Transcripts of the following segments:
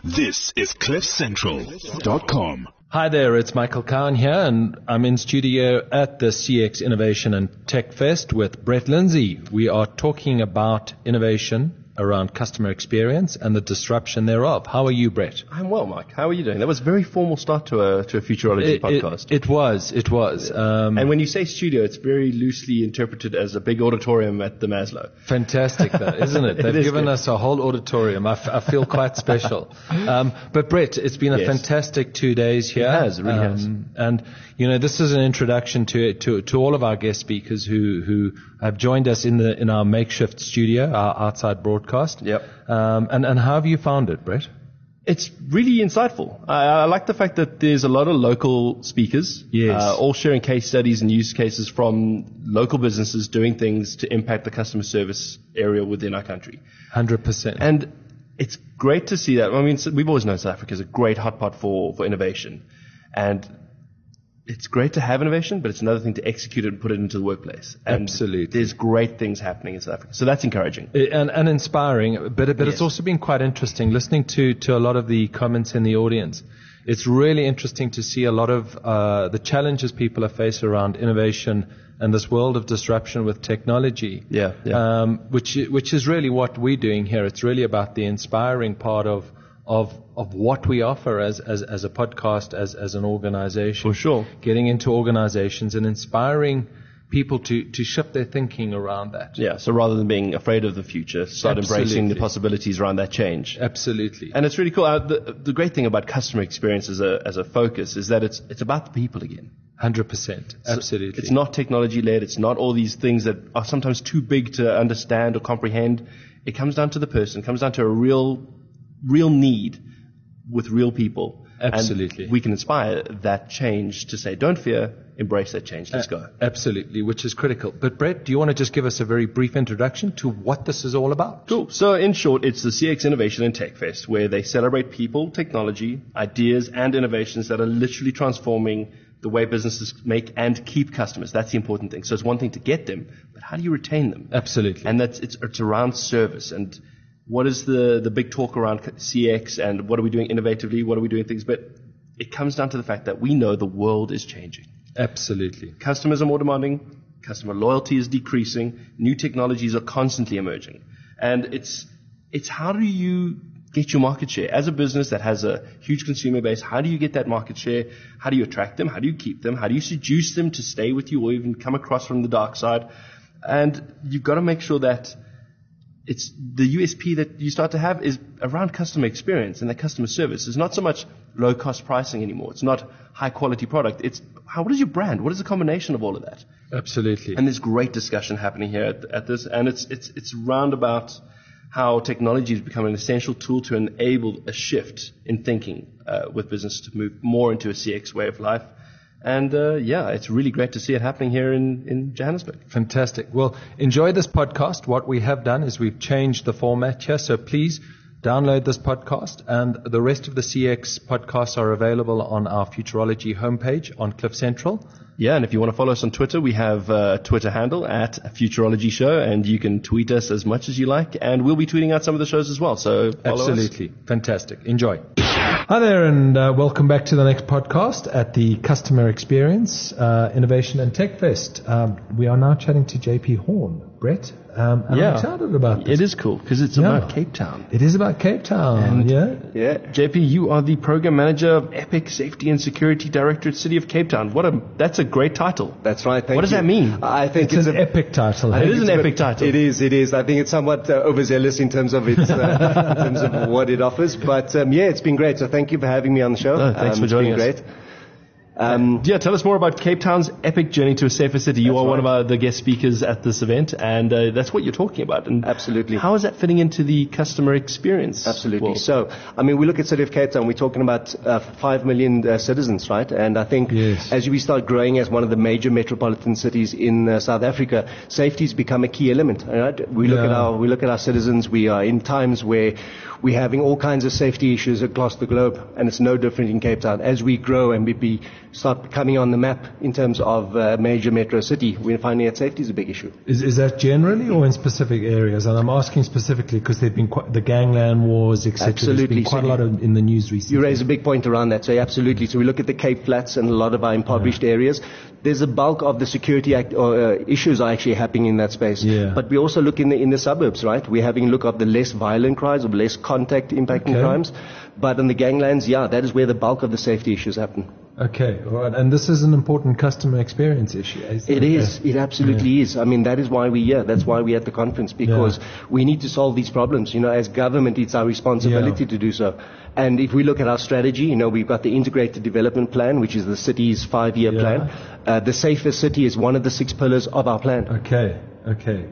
This is CliffCentral.com. Hi there, it's Michael Cowan here, and I'm in studio at the CX Innovation and Tech Fest with Brett Lindsay. We are talking about innovation around customer experience and the disruption thereof. How are you, Brett? I'm well, Mike. How are you doing? That was a very formal start to a Futurology podcast. It was. And when you say studio, it's very loosely interpreted as a big auditorium at the Maslow. Fantastic, though, isn't it? They've given us a whole auditorium. I feel quite special. But Brett, it's been a fantastic 2 days here. It has, it really has. And, you know, this is an introduction to all of our guest speakers who have joined us in our makeshift studio, our outside broadcast. Yep. And how have you found it, Brett? It's really insightful. I like the fact that there's a lot of local speakers, all sharing case studies and use cases from local businesses doing things to impact the customer service area within our country. 100%. And it's great to see that. I mean, we've always known South Africa is a great hotspot for innovation. And it's great to have innovation, but it's another thing to execute it and put it into the workplace. And absolutely. There's great things happening in South Africa. So that's encouraging. And inspiring, but it's also been quite interesting listening to a lot of the comments in the audience. It's really interesting to see a lot of the challenges people are faced around innovation and this world of disruption with technology. Which is really what we're doing here. It's really about the inspiring part of what we offer as a podcast, as an organization. For sure. Getting into organizations and inspiring people to shift their thinking around that. Yeah, so rather than being afraid of the future, start embracing the possibilities around that change. Absolutely. And it's really cool. The great thing about customer experience as a focus is that it's about the people again. 100%. Absolutely. It's not technology-led. It's not all these things that are sometimes too big to understand or comprehend. It comes down to the person. It comes down to a real need with real people. Absolutely. And we can inspire that change to say, don't fear, embrace that change. Let's go. Absolutely, which is critical. But Brett, do you want to just give us a very brief introduction to what this is all about? Cool. So in short, it's the CX Innovation and Tech Fest, where they celebrate people, technology, ideas, and innovations that are literally transforming the way businesses make and keep customers. That's the important thing. So it's one thing to get them, but how do you retain them? Absolutely. And it's around service and what is the big talk around CX and what are we doing innovatively, what are we doing things, but it comes down to the fact that we know the world is changing. Absolutely. Customers are more demanding, customer loyalty is decreasing, new technologies are constantly emerging. And it's how do you get your market share? As a business that has a huge consumer base, how do you get that market share? How do you attract them? How do you keep them? How do you seduce them to stay with you or even come across from the dark side? And you've got to make sure that it's the USP that you start to have is around customer experience and that customer service. It's not so much low-cost pricing anymore. It's not high-quality product. It's what is your brand? What is the combination of all of that? Absolutely. And there's great discussion happening here at this, and it's round about how technology is becoming an essential tool to enable a shift in thinking with business to move more into a CX way of life. And, it's really great to see it happening here in Johannesburg. Fantastic. Well, enjoy this podcast. What we have done is we've changed the format here. So please download this podcast. And the rest of the CX podcasts are available on our Futurology homepage on Cliff Central. Yeah, and if you want to follow us on Twitter, we have a Twitter handle at Futurology Show, and you can tweet us as much as you like. And we'll be tweeting out some of the shows as well. So follow Absolutely. Fantastic. Enjoy. Hi there, and welcome back to the next podcast at the Customer Experience Innovation and Tech Fest. We are now chatting to JP Horn. Brett, I'm excited about this. It is cool because it's about Cape Town. It is about Cape Town, JP, you are the Program Manager of Epic Safety and Security Directorate, City of Cape Town. That's a great title. That's right. Thank you. What does that mean? I think it's an epic title. It is an epic title. It is. I think it's somewhat overzealous in terms of its, in terms of what it offers. But it's been great. So thank you for having me on the show. Thanks for joining us. It's been great. Tell us more about Cape Town's epic journey to a safer city. You are one of the guest speakers at this event, and that's what you're talking about. And absolutely. How is that fitting into the customer experience? Absolutely. World? So, we look at City of Cape Town, we're talking about 5 million citizens, right? And I think as we start growing as one of the major metropolitan cities in South Africa, safety's become a key element, right? We look at our citizens. We are in times where we're having all kinds of safety issues across the globe, and it's no different in Cape Town. As we grow and we be start coming on the map in terms of major metro city, we're finding that safety is a big issue. Is that generally or in specific areas? And I'm asking specifically because there've been quite the gangland wars, etc. Absolutely. There's been quite a lot in the news recently. You raise a big point around that. So absolutely. So we look at the Cape Flats and a lot of our impoverished areas. There's a bulk of the security issues are actually happening in that space. Yeah. But we also look in the suburbs, right? We're having a look at the less violent crimes or less contact impacting crimes. But in the ganglands, that is where the bulk of the safety issues happen. Okay, all right. And this is an important customer experience issue. It is. It absolutely is. I mean, that is why we're here. That's why we're at the conference, because we need to solve these problems. As government, it's our responsibility to do so. And if we look at our strategy, we've got the integrated development plan, which is the city's 5-year plan. The safest city is one of the 6 pillars of our plan. Okay.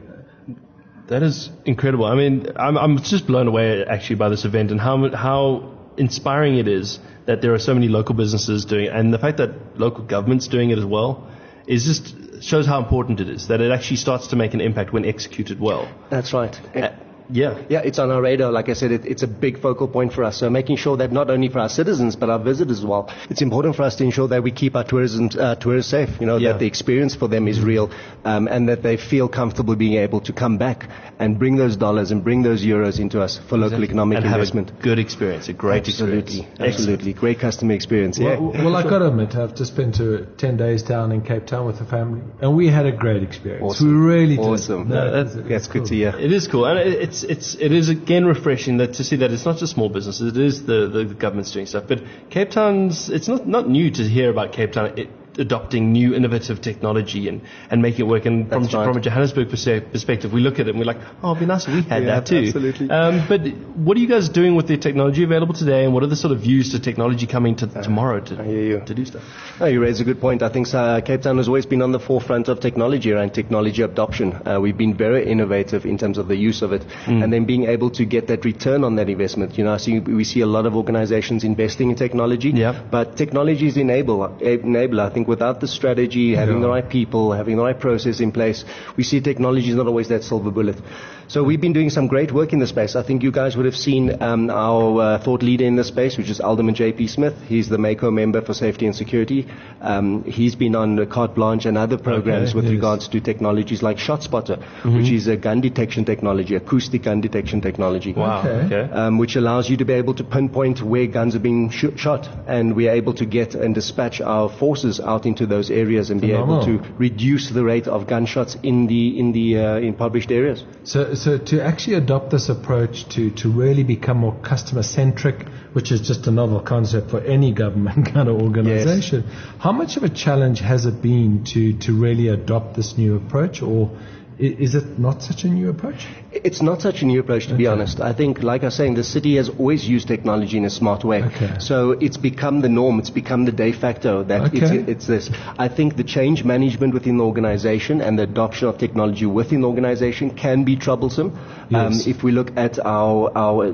That is incredible. I mean, I'm just blown away actually by this event and how inspiring it is that there are so many local businesses doing it, and the fact that local government's doing it as well is just shows how important it is, that it actually starts to make an impact when executed well. That's right. Yeah, it's on our radar. Like I said, it's a big focal point for us. So making sure that not only for our citizens, but our visitors as well, it's important for us to ensure that we keep our tourists safe, that the experience for them is real, and that they feel comfortable being able to come back and bring those dollars and bring those euros into us for local economic investment. Have a good experience, a great experience. Absolutely. Great customer experience. Well, I've got to admit, I've just spent 10 days down in Cape Town with the family, and we had a great experience. Awesome. We really did. Awesome. That's good to hear. It is cool. And it is again refreshing to see that it's not just small businesses, it is the government's doing stuff. But Cape Town's, it's not new to hear about Cape Town adopting new innovative technology and making it work. And from a Johannesburg perspective, we look at it and we're like, it'd be nice if we had that too. Absolutely. But what are you guys doing with the technology available today, and what are the sort of views to technology coming to tomorrow to do stuff? You raise a good point. I think Cape Town has always been on the forefront of technology around technology adoption. We've been very innovative in terms of the use of it, and then being able to get that return on that investment. We see a lot of organizations investing in technology, but technology is enabler. I think without the strategy, having the right people, having the right process in place, we see technology is not always that silver bullet. So we've been doing some great work in the space. I think you guys would have seen our thought leader in the space, which is Alderman J.P. Smith. He's the MACO member for safety and security. He's been on the Carte Blanche and other programs with regards to technologies like ShotSpotter, which is a gun detection technology, acoustic gun detection technology. Wow. Which allows you to be able to pinpoint where guns are being shot, and we are able to get and dispatch our forces out into those areas and be able to reduce the rate of gunshots in impoverished areas. So to actually adopt this approach to really become more customer-centric, which is just a novel concept for any government kind of organization, how much of a challenge has it been to really adopt this new approach, or is it not such a new approach? It's not such a new approach, to be honest. I think, like I was saying, the city has always used technology in a smart way. So it's become the norm. It's become the de facto that it's this. I think the change management within the organization and the adoption of technology within the organization can be troublesome. If we look at our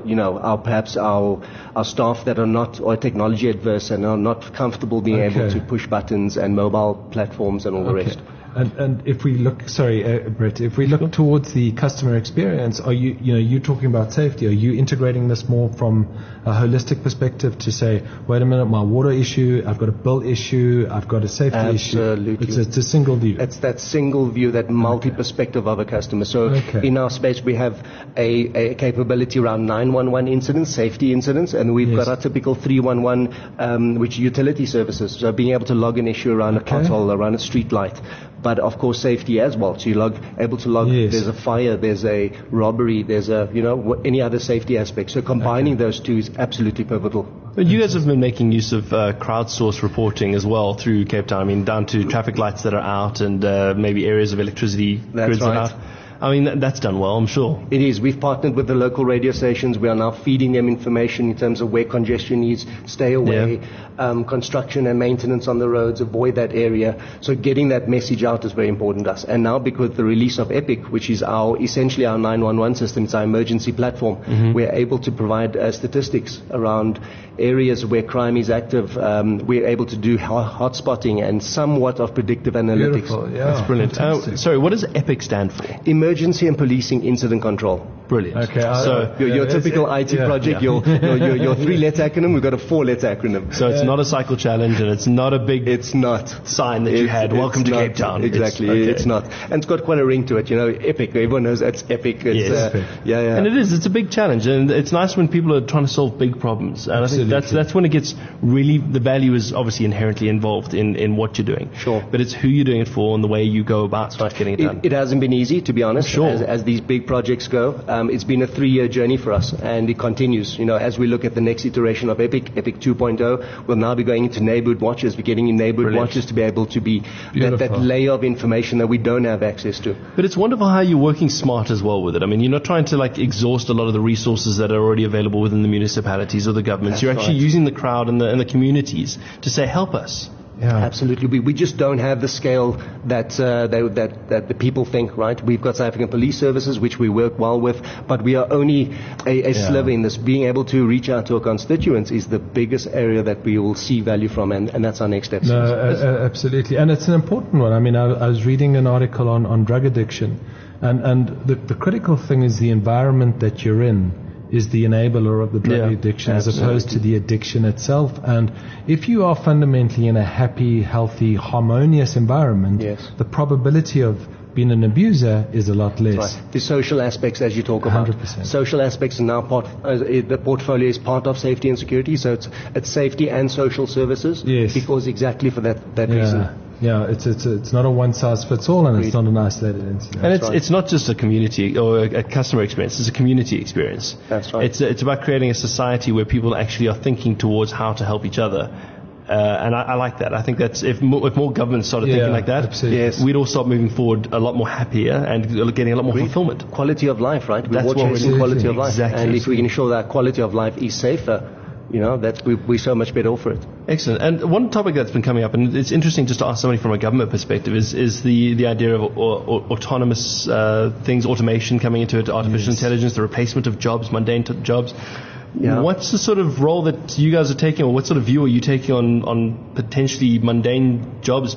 staff that are not or technology adverse and are not comfortable being able to push buttons and mobile platforms and all the rest. And if we look, Brett, if we look towards the customer experience, are you're talking about safety. Are you integrating this more from a holistic perspective to say, wait a minute, my water issue, I've got a bill issue, I've got a safety issue? It's a single view. It's that single view, that multi-perspective of a customer. So in our space, we have a capability around 911 incidents, safety incidents, and we've got our typical 311, which utility services. So being able to log an issue around a pothole, around a street light. But of course safety as well. So you're able to log, there's a fire, there's a robbery, there's any other safety aspect. So combining those two is absolutely pivotal. But you guys have been making use of crowdsourced reporting as well through Cape Town. I mean, down to traffic lights that are out and maybe areas of electricity grids that are out. I mean, that's done well, I'm sure. It is. We've partnered with the local radio stations. We are now feeding them information in terms of where congestion is, stay away, construction and maintenance on the roads, avoid that area. So getting that message out is very important to us. And now because the release of EPIC, which is essentially our 911 system, it's our emergency platform, we're able to provide statistics around areas where crime is active. We're able to do hot spotting and somewhat of predictive analytics. Beautiful. Yeah. That's brilliant. Sorry, what does EPIC stand for? Emergency and Policing Incident Control. Brilliant. Okay. So your typical IT project, your 3-letter acronym, we've got a 4-letter acronym. So it's not a cycle challenge, and it's not a big sign that you had. Welcome to Cape Town. Exactly. It's not. And it's got quite a ring to it. Epic. Everyone knows it's epic. Epic. Yeah. And it is. It's a big challenge, and it's nice when people are trying to solve big problems. And Absolutely. I think that's when it gets really, the value is obviously inherently involved in what you're doing. Sure. But it's who you're doing it for and the way you go about getting it done. It hasn't been easy, to be honest. Sure. As these big projects go, it's been a 3-year journey for us, and it continues. As we look at the next iteration of Epic 2.0, we'll now be going into neighborhood watches. We're getting in neighborhood watches to be able to be that layer of information that we don't have access to. But it's wonderful how you're working smart as well with it. I mean, you're not trying to exhaust a lot of the resources that are already available within the municipalities or the governments. You're actually using the crowd and the communities to say, help us. Yeah. Absolutely. We just don't have the scale that the people think, right? We've got South African Police Services, which we work well with, but we are only a sliver in this. Being able to reach out to our constituents is the biggest area that we will see value from, and that's our next step. No, absolutely. And it's an important one. I mean, I was reading an article on drug addiction, and the critical thing is the environment that you're in is the enabler of the drug addiction as opposed to the addiction itself. And if you are fundamentally in a happy, healthy, harmonious environment, the probability of being an abuser is a lot less. Right. The social aspects, as you talk about. 100%. Social aspects are now the portfolio is part of safety and security, so it's safety and social services. Yes. Because exactly for that reason. Yeah, it's not a one-size-fits-all, and it's not an isolated incident. And it's not just a community or a customer experience, it's a community experience. That's right. It's about creating a society where people actually are thinking towards how to help each other. And I like that. I think that's if more governments started thinking like that, we'd all start moving forward a lot more happier and getting a lot more fulfillment. Quality of life, right? That's what we're chasing quality of life. Exactly. And if we can ensure that quality of life is safer, we're so much better off for it. Excellent. And one topic that's been coming up, and it's interesting just to ask somebody from a government perspective, is the idea of autonomous things, automation coming into it, artificial intelligence, the replacement of jobs, mundane jobs. Yeah. What's the sort of role that you guys are taking, or what sort of view are you taking on potentially mundane jobs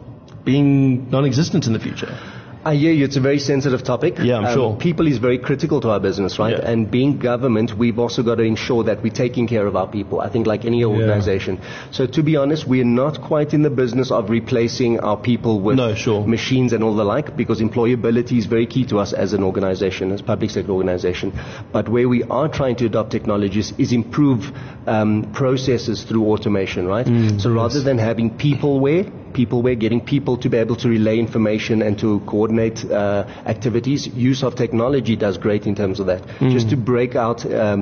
being non-existent in the future? I hear you. It's a very sensitive topic. Yeah, I'm sure. People is very critical to our business, right? Yeah. And being government, we've also got to ensure that we're taking care of our people. I think like any organization. So to be honest, we're not quite in the business of replacing our people with machines and all the like, because employability is very key to us as an organization, as a public sector organization. But where we are trying to adopt technologies is improve processes through automation, right? Rather than having peopleware, getting people to be able to relay information and to coordinate activities. Use of technology does great in terms of that. Just to break out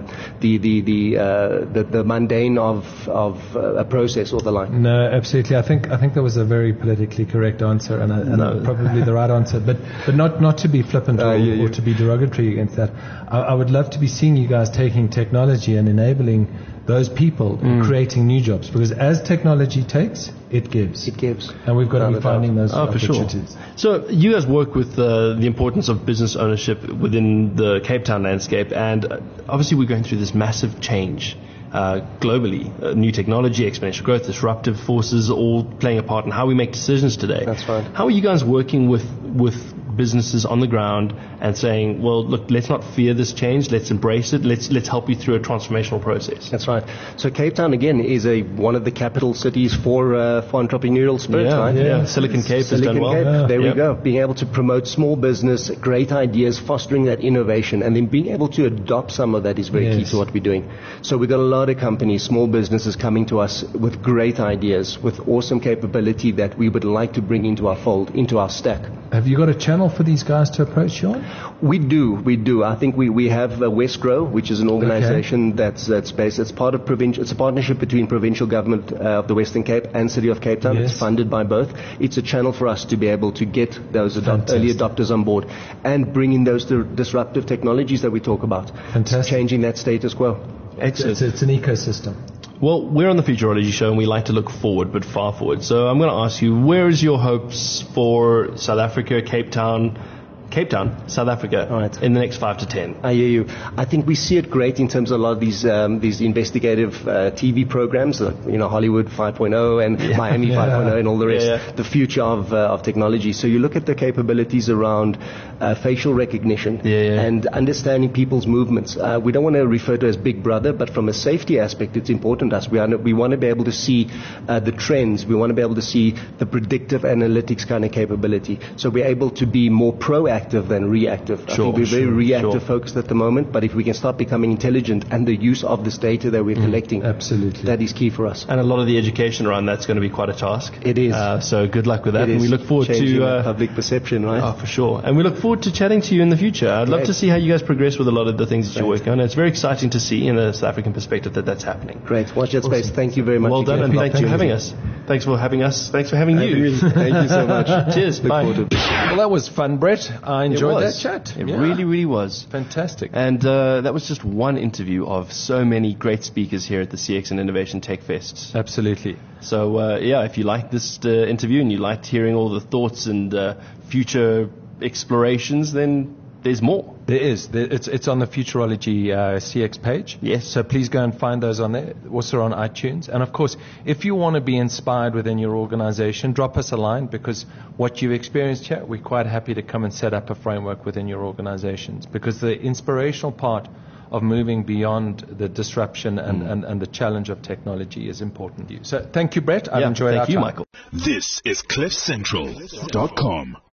the mundane of a process or the like. No, absolutely. I think that was a very politically correct answer, and probably the right answer. But not to be flippant or to be derogatory against that. I would love to be seeing you guys taking technology and enabling those people creating new jobs, because as technology takes, it gives. And we've got to be finding those opportunities. For sure. So you guys work with the importance of business ownership within the Cape Town landscape, and obviously we're going through this massive change globally. New technology, exponential growth, disruptive forces all playing a part in how we make decisions today. That's right. How are you guys working with businesses on the ground and saying, well, look, let's not fear this change, let's embrace it, let's help you through a transformational process? That's right. So Cape Town, again, is one of the capital cities for entrepreneurial spirit, right? Yeah. Silicon Cape has done well. Yeah. There we go. Being able to promote small business, great ideas, fostering that innovation, and then being able to adopt some of that is very key to what we're doing. So we've got a lot of companies, small businesses coming to us with great ideas, with awesome capability that we would like to bring into our fold, into our stack. Have you got a channel for these guys to approach, Sean? We do. I think we have Westgrow, which is an organization that's based. It's part of It's a partnership between provincial government of the Western Cape and City of Cape Town. It's funded by both. It's a channel for us to be able to get those early adopters on board and bring in those disruptive technologies that we talk about. Fantastic. Changing that status quo. Excellent. It's an ecosystem. Well, we're on the Futurology Show, and we like to look forward, but far forward. So I'm going to ask you, where is your hopes for South Africa, Cape Town, Cape Town, South Africa, Right. in the next 5 to 10? I hear you. I think we see it great in terms of a lot of these investigative TV programs, Hollywood 5.0 and Miami 5.0 and all the rest, the future of technology. So you look at the capabilities around facial recognition and understanding people's movements. We don't want to refer to it as Big Brother, but from a safety aspect, it's important to us. We want to be able to see the trends. We want to be able to see the predictive analytics kind of capability. So we're able to be more proactive than reactive. I think we're very reactive focused at the moment, but if we can start becoming intelligent and the use of this data that we're collecting, absolutely, that is key for us. And a lot of the education around that's going to be quite a task. It is. So good luck with that. And we look forward to public perception, right? Oh, for sure. And we look forward to chatting to you in the future. I'd love to see how you guys progress with a lot of the things that you're working on. It's very exciting to see in a South African perspective that's happening. Great. Watch that space. Thank you very much. Well done, and thanks for having us. Thanks for having us. Thanks for having you. Thank you so much. Cheers. Bye. Well, that was fun, Brett. I enjoyed that chat. It really, really was. Fantastic. And that was just one interview of so many great speakers here at the CX and Innovation Tech Fest. Absolutely. So, if you liked this interview and you liked hearing all the thoughts and future explorations, then there's more. There is. It's on the Futurology CX page. Yes. So please go and find those on there. Also on iTunes. And of course, if you want to be inspired within your organization, drop us a line, because what you've experienced here, we're quite happy to come and set up a framework within your organizations, because the inspirational part of moving beyond the disruption and the challenge of technology is important to you. So thank you, Brett. I've enjoyed our time. Thank you, Michael. This is CliffCentral.com.